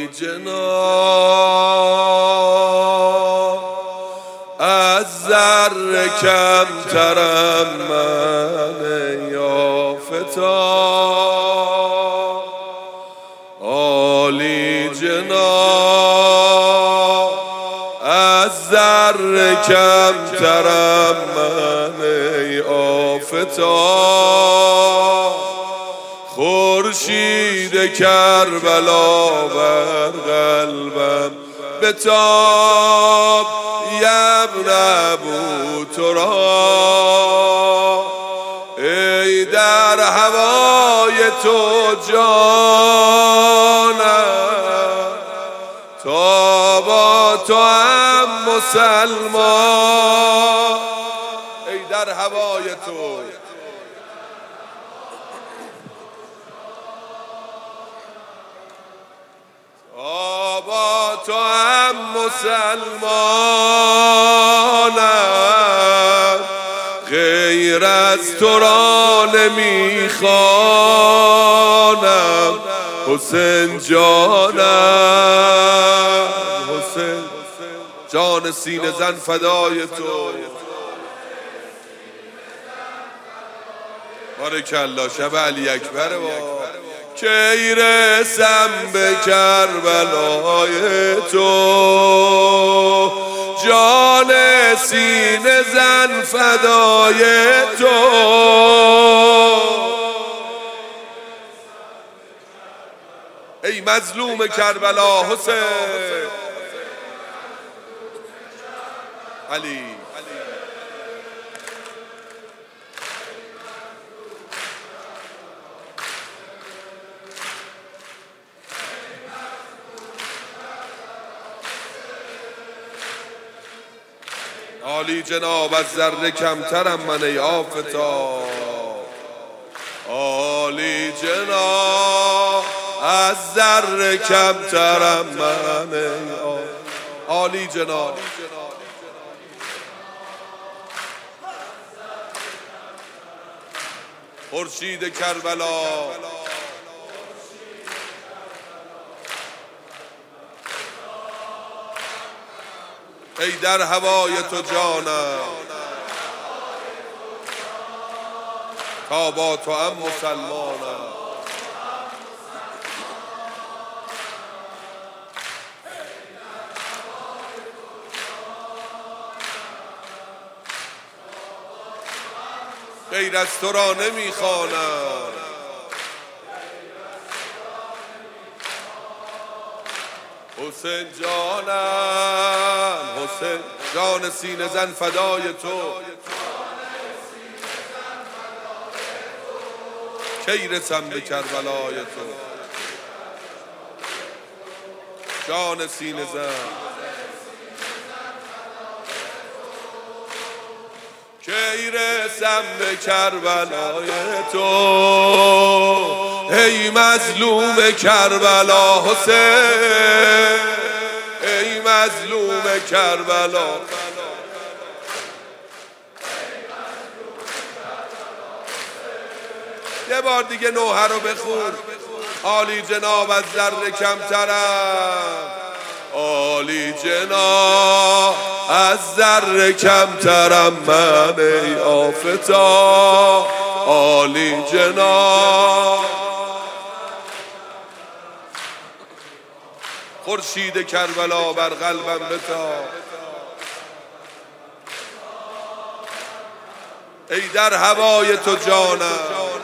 جناب از ذره کمترم من یا فتاد عالی جناب از ذره کمترم من ای آفتاب خورشید کربلا بر قلبم بتاب یبن ابو تراب ای در هوای تو جانم تا با تو هم مسلمان ای در هوای تو تا با تو هم مسلمانم غیر از تو را نمیخوانم حسین جانم حسین جان سینه زن فدای تو بارکالله شب علی اکبر کی رسم به کربلای تو جان سینه زن فدای تو ای مظلوم کربلا حسین علی عالی جناب از ذره کمترم من ای آفتاب عالی جناب از ذره کمترم من ای عالی جناب خورشید کربلا ای در هوای تو جانم تا با تو هم مسلمانم غیر از تو را نمیخوانم حسین جانم حسین جان سینه زن فدای تو کی رسم به کربلای تو جان سینه زن کی رسم به کربلای تو ای مظلوم کربلا حسین ای مظلوم کربلا یه بار دیگه نوحه رو بخون عالی جناب از ذره کمترم عالی جناب از ذره کمترم من ای آفتاب عالی جناب خورشید کربلا بر قلبم بتاب ای در هوای تو جانم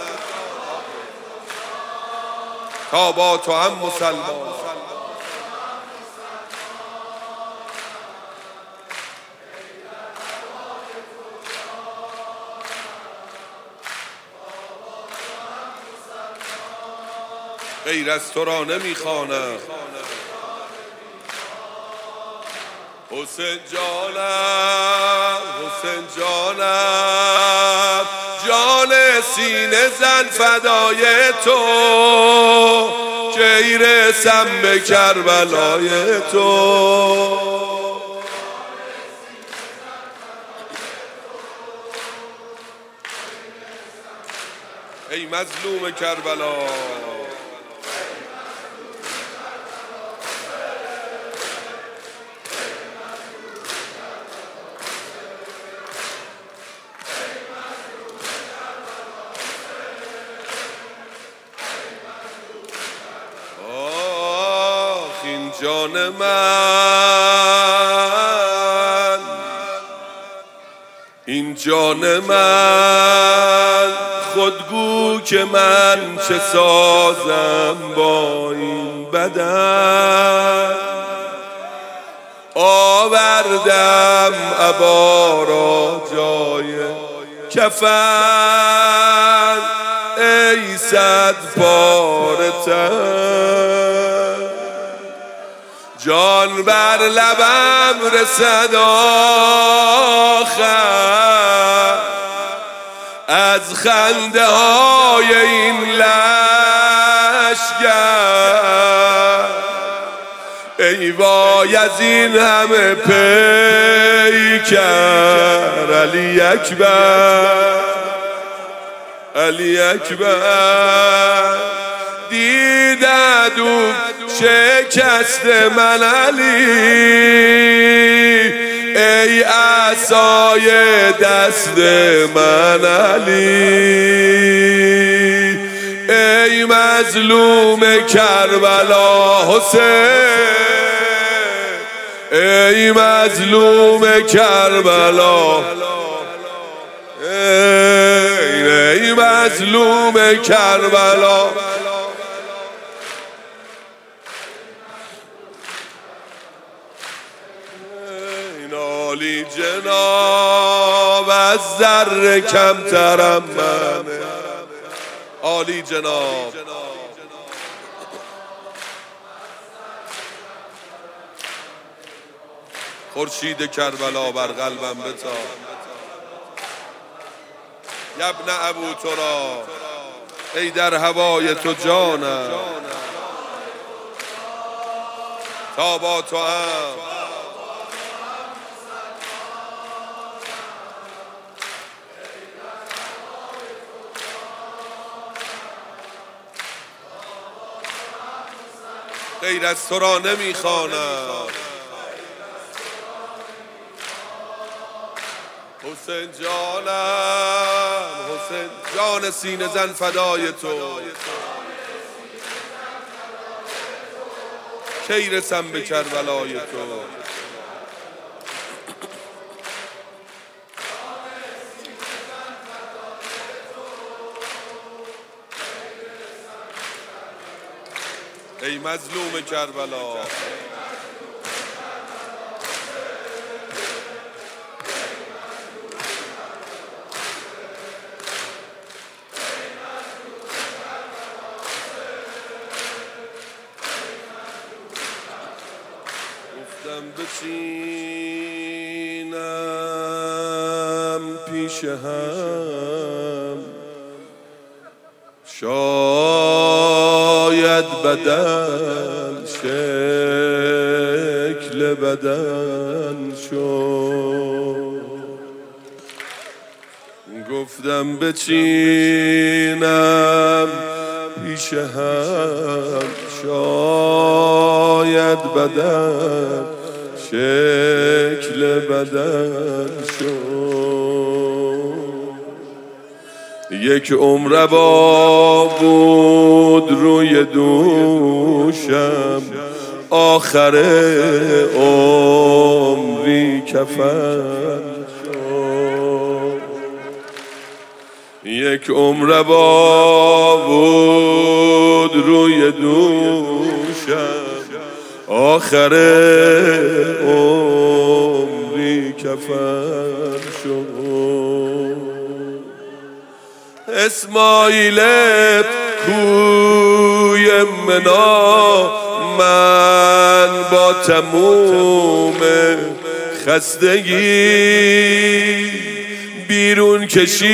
تا با تو هم مسلمان غیر از تو را نمیخوانم حسین جانم حسین جانم جان سینه زن فدای تو کی رسم به کربلای تو ای مظلوم کربلا جان من، این جان من، خودگو که من چه سازم با این بدن. آوردم عبا را جای کفن، ای صد پاره تن. جان بر لبم رسد آخر، از خنده های این لشگر. ای وای از این همه پیکر، علی اکبر، علی اکبر. دیدد او شکست من علی، ای عصای دست من علی. ای مظلوم کربلا حسین، ای مظلوم کربلا، ای مظلوم کربلا. این عالی جناب از ذره کمترم من، عالی جناب. خورشید کربلا بر قلبم بتاب، یبن ابو تراب، ای در هوای تو جانم، تا با تو هم. غیر از تو را نمیخوانم، حسین جانم، حسین جان سینه زن فدای تو. کی رسم به کربلای تو. ای مظلوم کربلا، گفتم بچینم پیش هم، شاید بدن شکل بدن شد. گفتم بچینم پیش هم، شاید بدن شکل بدن شد. یک عمر با بود روی دوشم، آخر عمری کفن شد. یک عمر با بود روی دوشم، آخر عمری کفن شد. اسماعیل کوی منا، من با تموم خستگی بیرون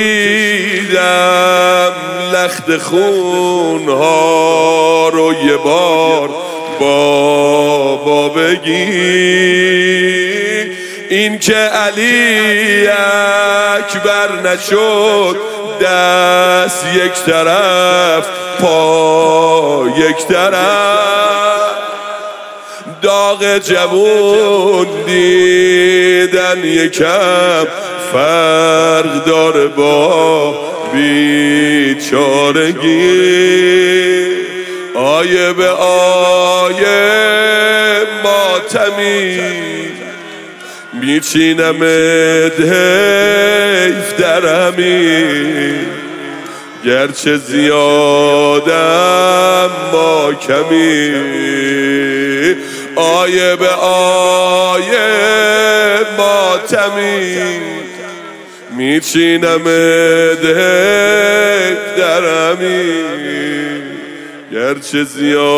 کشیدم لخت خونها رو یه بار بابا بگی. این که علی اکبر نشد، دست یک طرف پا یک طرف، داغ جوون دیدن یکم فرق داره با بیچارگی. آیه به آیه ماتمی میچینمت حیف درمی گرچه زیادم ما کمی آیه به آیه ماتمی میچینمت حیف درمی گرچه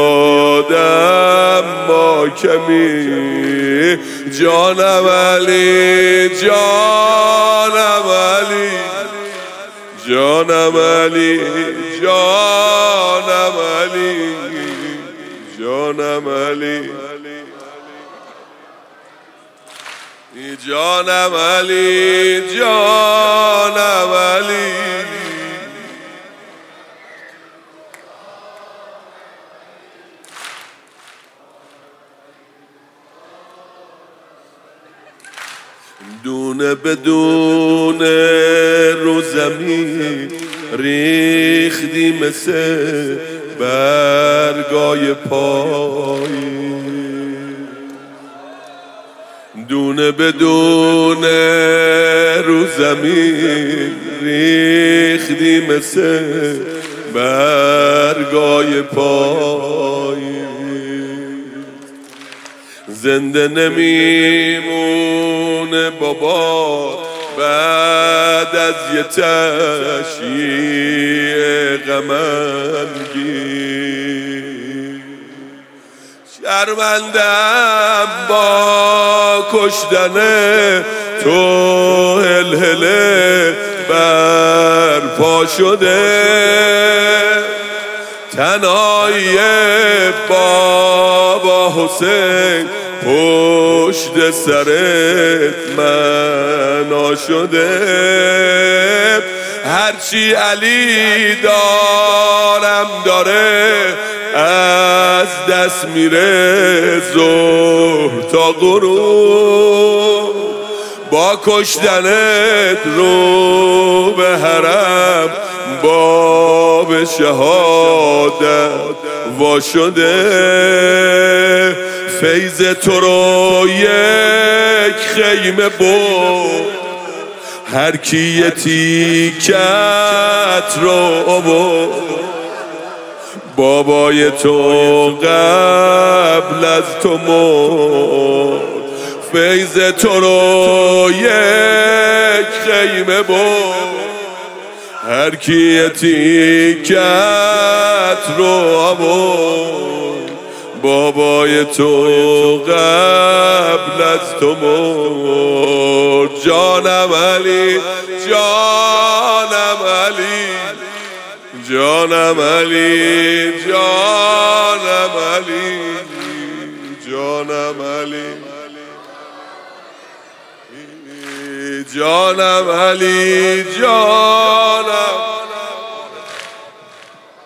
زیادم ما کمی جانم علی جانم علی جانم علی جانم علی جانم علی جانم علی جانم علی دونه بدونه رو زمین ریختی مثل برگای پایی دونه بدونه رو زمین ریختی مثل برگای پایی زنده نمیمونه بابا بعد از یه تشییع غمگین شرمندم با کشتن تو هلهله برپا شده تنهایی بابا حسین پشت سرت منا شده هرچی علی دارم داره از دست میره ظهر تا غروب با کشتنت رو به حرم باب شهادت وا شده فیض تو رو یک خیمه بود هر کی یه تیکت رو آورد بابای تو قبل از تو مرد فیض تو رو یک خیمه بود هر کی یه تیکت رو آورد بابای تو قبل از تو مرد جانم علی جانم علی جانم علی جانم علی جانم علی جانم علی جانم